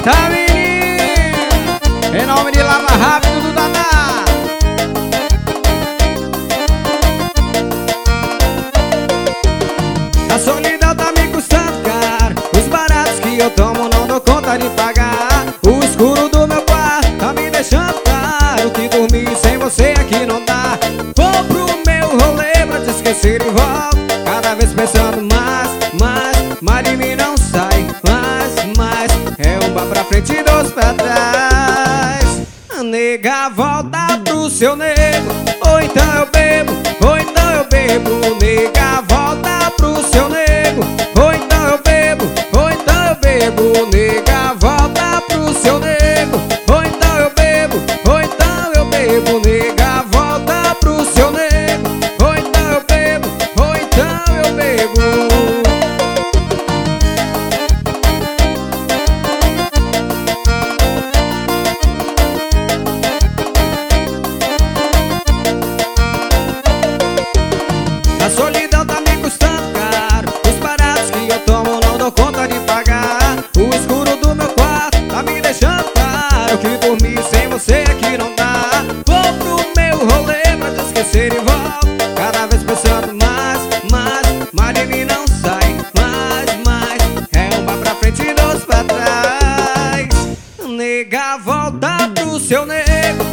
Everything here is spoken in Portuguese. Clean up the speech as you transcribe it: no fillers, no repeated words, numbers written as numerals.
Eita, menino, em nome de Lava Rápido do Dadá. A solidão tá me custando caro, os baratos que eu tomo não dou conta de pagar. O escuro do meu quarto tá me deixando claro que dormir sem você aqui não dá. Vou pro meu rolê pra te esquecer e volto, cada vez pensando mas de mim não sai. Mas é um bar pra frente e dois pra trás. Nega, volta pro seu nego, ou então eu bebo, ou então eu bebo. Nega, volta pro seu nego, ou então eu bebo, ou então eu bebo. Nega, volta pro seu nego, ou então eu bebo, ou então eu bebo. Nega, volta pro seu nego, ou então eu bebo, ou então eu bebo. A solidão tá me custando caro, os baratos que eu tomo não dou conta de pagar. O escuro do meu quarto tá me deixando claro que dormir sem você aqui não dá. Vou pro meu rolê pra te esquecer e volto, cada vez pensando mas de mim não sai. Mas é um bar pra frente e dois pra trás. Nega, volta pro seu nego,